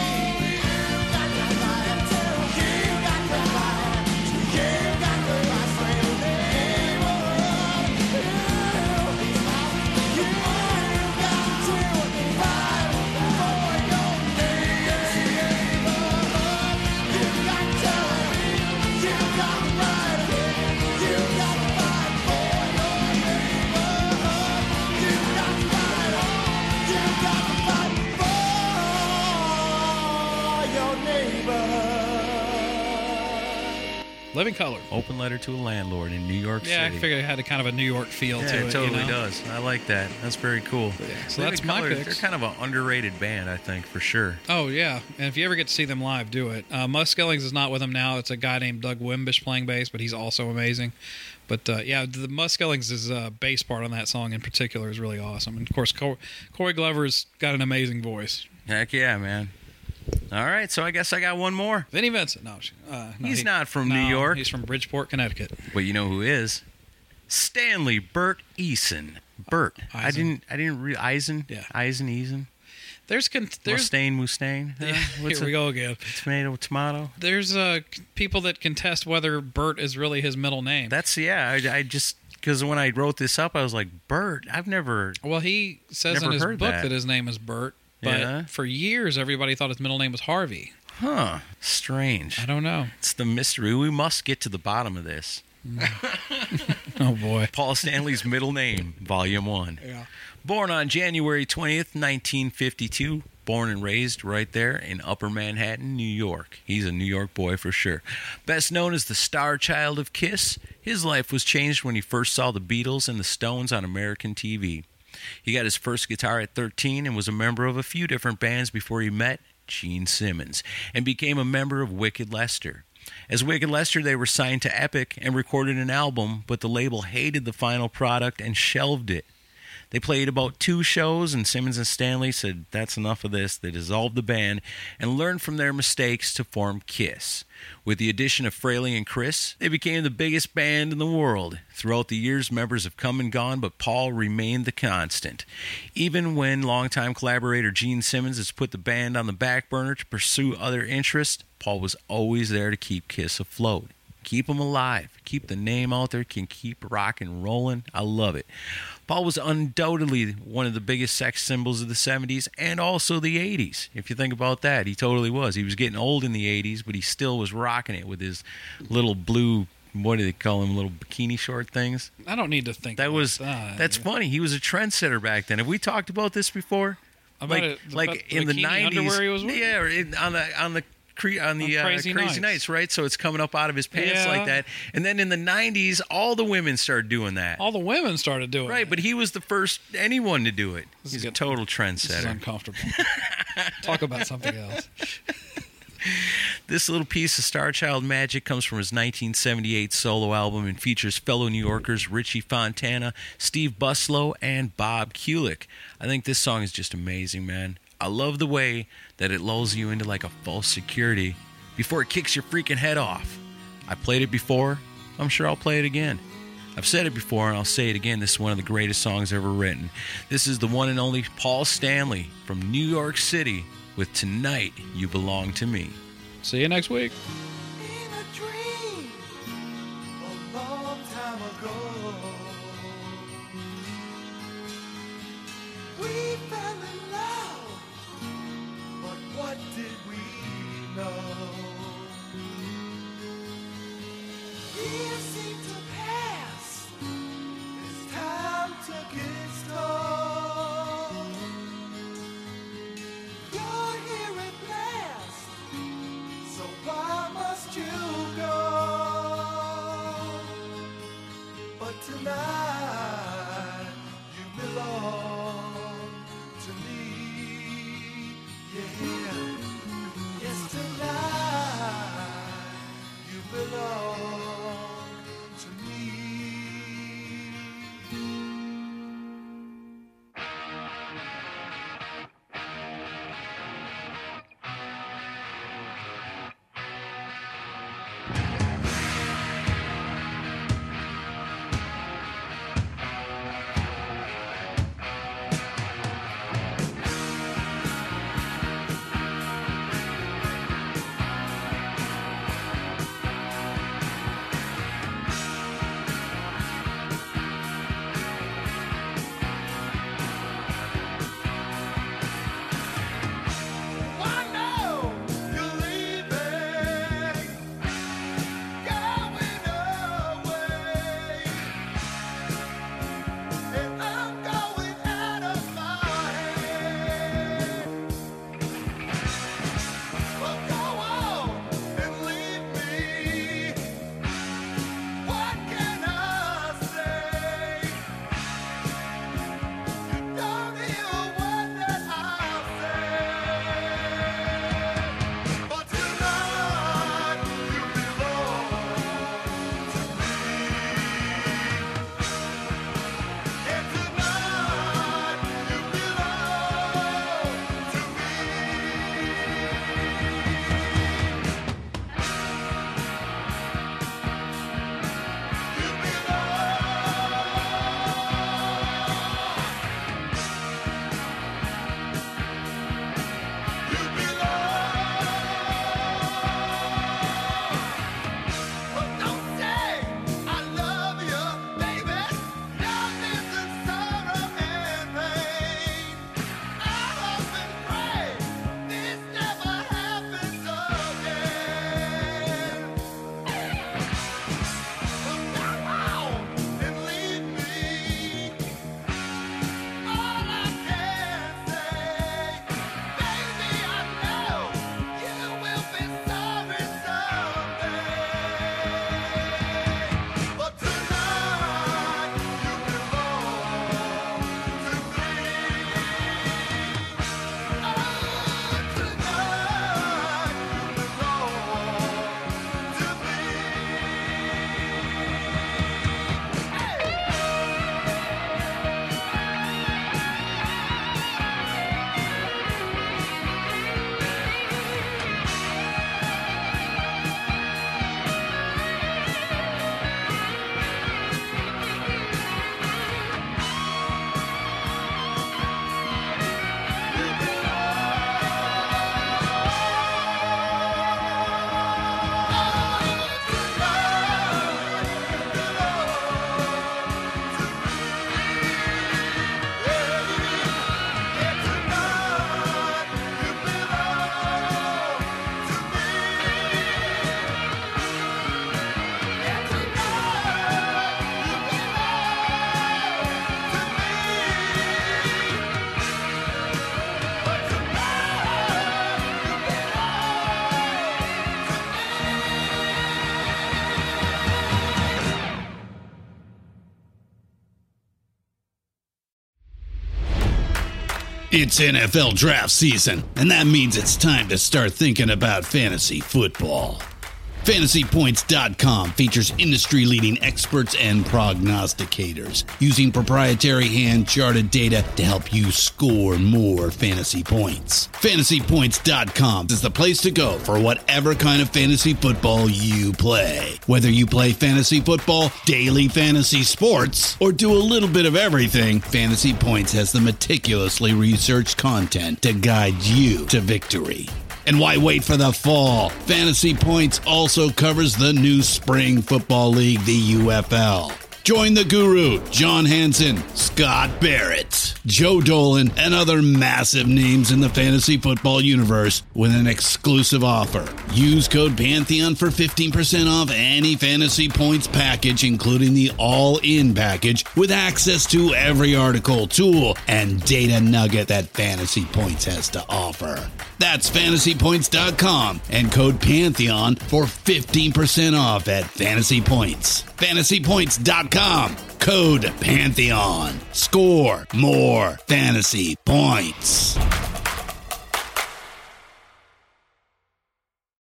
Living Color. Open Letter to a Landlord in New York Yeah, I City. figured it had a kind of a New York feel Yeah, to it. it totally you know? does. I like that. That's very cool. so Living that's my Colour, picks. They're kind of an underrated band, I think, for sure. Oh, yeah. And if you ever get to see them live, do it. Muskellings is not with them now. It's a guy named Doug Wimbish playing bass, but he's also amazing. But, yeah, the Muskellings' bass part on that song in particular is really awesome. And, of course, Corey Glover's got an amazing voice. Heck yeah, man. All right, so I guess I got one more. Vinnie Vincent. No, He's not from New York. He's from Bridgeport, Connecticut. But you know who is? Stanley Bert Eason. Bert. I Eisen. didn't read Eisen. Yeah. Eisen. There's Mustaine. Yeah, What's here we go again. Tomato. There's people that contest whether Bert is really his middle name. That's I just because when I wrote this up, I was like, Bert. I've never. Well, he says Never in his heard book that. that his name is Bert, but Yeah. for years everybody thought his middle name was Harvey. Huh. Strange. I don't know. It's the mystery. We must get to the bottom of this. Oh boy. Paul Stanley's middle name, Volume 1. Yeah. Born on January 20th, 1952. Born and raised right there in Upper Manhattan, New York. He's a New York boy for sure. Best known as the star child of Kiss, his life was changed when he first saw the Beatles and the Stones on American TV. He got his first guitar at 13 and was a member of a few different bands before he met Gene Simmons and became a member of Wicked Lester. As Wicked Lester, they were signed to Epic and recorded an album, but the label hated the final product and shelved it. They played about 2 shows, and Simmons and Stanley said, that's enough of this. They dissolved the band and learned from their mistakes to form Kiss. With the addition of Fraley and Chris, they became the biggest band in the world. Throughout the years, members have come and gone, but Paul remained the constant. Even when longtime collaborator Gene Simmons has put the band on the back burner to pursue other interests, Paul was always there to keep Kiss afloat. Keep them alive. Keep the name out there. Can keep rock and rolling. I love it. Paul was undoubtedly one of the biggest sex symbols of the 70s and also the 80s. If you think about that, he totally was. He was getting old in the 80s, but he still was rocking it with his little blue, what do they call them, little bikini short things? I don't need to think That about was that. that's funny. He was a trendsetter back then. Have we talked about this before? About like it- like about in the bikini 90s. underwear he was wearing? Yeah, on the Crazy Crazy Nights, right? So it's coming up out of his pants Yeah. like that. And then in the 90s, all the women started doing that. All the women started doing Right, it. but he was the first anyone to do it. This is He's a good. total This is trendsetter. uncomfortable. Talk about something else. This little piece of Star Child magic comes from his 1978 solo album and features fellow New Yorkers Richie Fontana, Steve Buslow, and Bob Kulick. I think this song is just amazing, man. I love the way that it lulls you into like a false security before it kicks your freaking head off. I played it before. I'm sure I'll play it again. I've said it before and I'll say it again. This is one of the greatest songs ever written. This is the one and only Paul Stanley from New York City with Tonight You Belong to Me. See you next week. In a dream a long time ago, we fell in love, but what did we know? Years seem to pass as time took its toll. You're here at last, so why must It's NFL draft season, and that means it's time to start thinking about fantasy football. FantasyPoints.com features industry-leading experts and prognosticators using proprietary hand-charted data to help you score more fantasy points. FantasyPoints.com is the place to go for whatever kind of fantasy football you play. Whether you play fantasy football, daily fantasy sports, or do a little bit of everything, Fantasy Points has the meticulously researched content to guide you to victory. And why wait for the fall? Fantasy Points also covers the new spring football league, the UFL. Join the guru, John Hansen, Scott Barrett, Joe Dolan, and other massive names in the fantasy football universe with an exclusive offer. Use code Pantheon for 15% off any Fantasy Points package, including the all-in package, with access to every article, tool, and data nugget that Fantasy Points has to offer. That's FantasyPoints.com and code Pantheon for 15% off at Fantasy Points. FantasyPoints.com, code Pantheon. Score more fantasy points.